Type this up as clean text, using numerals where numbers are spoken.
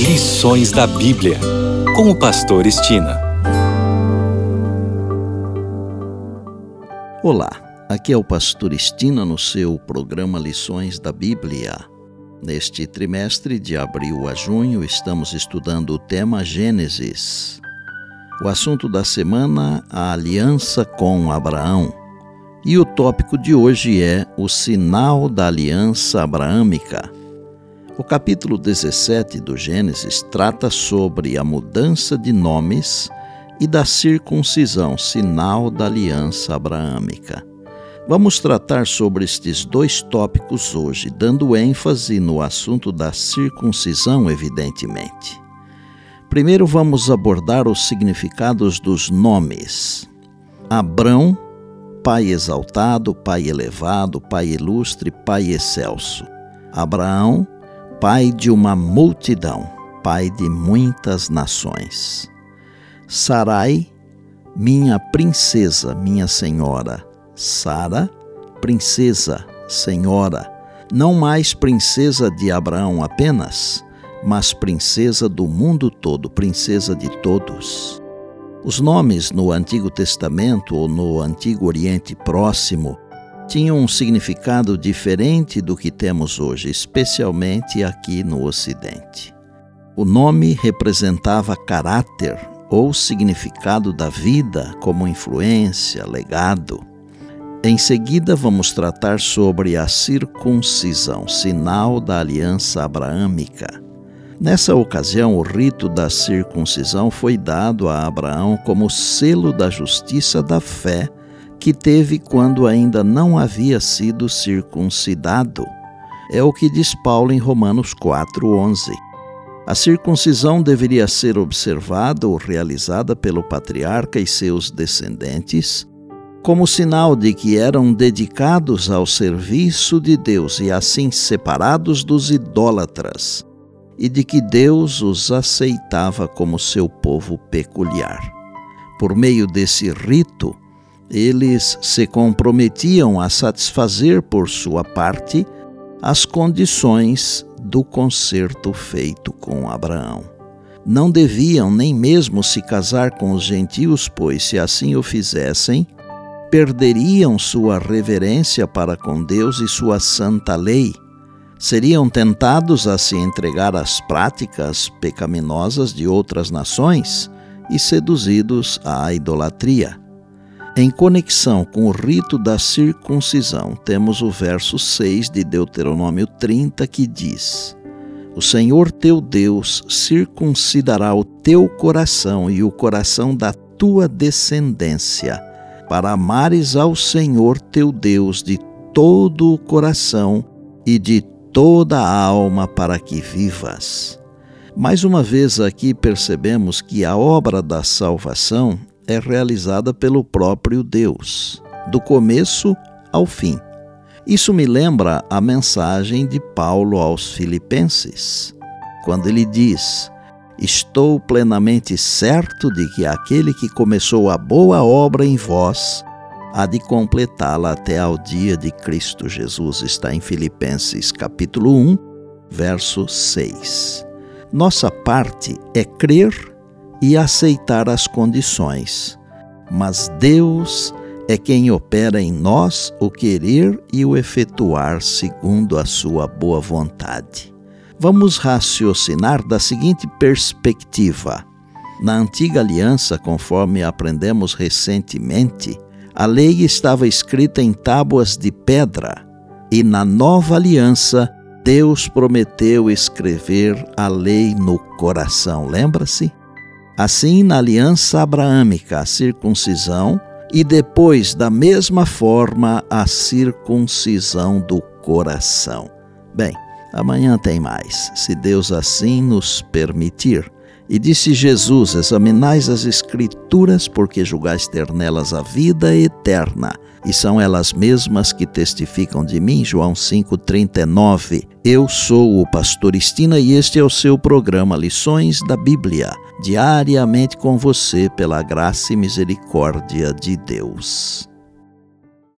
Lições da Bíblia, com o pastor Estina. Olá, aqui é o pastor Estina no seu programa Lições da Bíblia. Neste trimestre, de abril a junho, estamos estudando o tema Gênesis. O assunto da semana, a aliança com Abraão. E o tópico de hoje é o sinal da aliança abraâmica. O capítulo 17 do Gênesis trata sobre a mudança de nomes e da circuncisão, sinal da aliança abraâmica. Vamos tratar sobre estes dois tópicos hoje, dando ênfase no assunto da circuncisão, evidentemente. Primeiro vamos abordar os significados dos nomes. Abrão, pai exaltado, pai elevado, pai ilustre, pai excelso. Abraão, pai de uma multidão, pai de muitas nações. Sarai, minha princesa, minha senhora. Sara, princesa, senhora. Não mais princesa de Abraão apenas, mas princesa do mundo todo, princesa de todos. Os nomes no Antigo Testamento ou no Antigo Oriente Próximo tinham um significado diferente do que temos hoje, especialmente aqui no Ocidente. O nome representava caráter ou significado da vida, como influência, legado. Em seguida, vamos tratar sobre a circuncisão, sinal da aliança abraâmica. Nessa ocasião, o rito da circuncisão foi dado a Abraão como selo da justiça da fé que teve quando ainda não havia sido circuncidado. É o que diz Paulo em Romanos 4:11. A circuncisão deveria ser observada ou realizada pelo patriarca e seus descendentes como sinal de que eram dedicados ao serviço de Deus e assim separados dos idólatras, e de que Deus os aceitava como seu povo peculiar. Por meio desse rito, eles se comprometiam a satisfazer por sua parte as condições do concerto feito com Abraão. Não deviam nem mesmo se casar com os gentios, pois, se assim o fizessem, perderiam sua reverência para com Deus e sua santa lei. Seriam tentados a se entregar às práticas pecaminosas de outras nações e seduzidos à idolatria. Em conexão com o rito da circuncisão, temos o verso 6 de Deuteronômio 30 que diz: O Senhor teu Deus circuncidará o teu coração e o coração da tua descendência, para amares ao Senhor teu Deus de todo o coração e de toda a alma, para que vivas. Mais uma vez aqui percebemos que a obra da salvação é realizada pelo próprio Deus, do começo ao fim. Isso me lembra a mensagem de Paulo aos Filipenses, quando ele diz: Estou plenamente certo de que aquele que começou a boa obra em vós há de completá-la até ao dia de Cristo Jesus. Está em Filipenses capítulo 1, verso 6. Nossa parte é crer e aceitar as condições, mas Deus é quem opera em nós o querer e o efetuar segundo a sua boa vontade. Vamos raciocinar da seguinte perspectiva. Na antiga aliança, conforme aprendemos recentemente, a lei estava escrita em tábuas de pedra, e na nova aliança, Deus prometeu escrever a lei no coração. Lembra-se? Assim, na aliança abraâmica, a circuncisão, e depois, da mesma forma, a circuncisão do coração. Bem, amanhã tem mais, se Deus assim nos permitir. E disse Jesus: Examinais as Escrituras, porque julgais ter nelas a vida eterna, e são elas mesmas que testificam de mim. João 5,39. Eu sou o pastor Estina e este é o seu programa Lições da Bíblia, diariamente com você pela graça e misericórdia de Deus.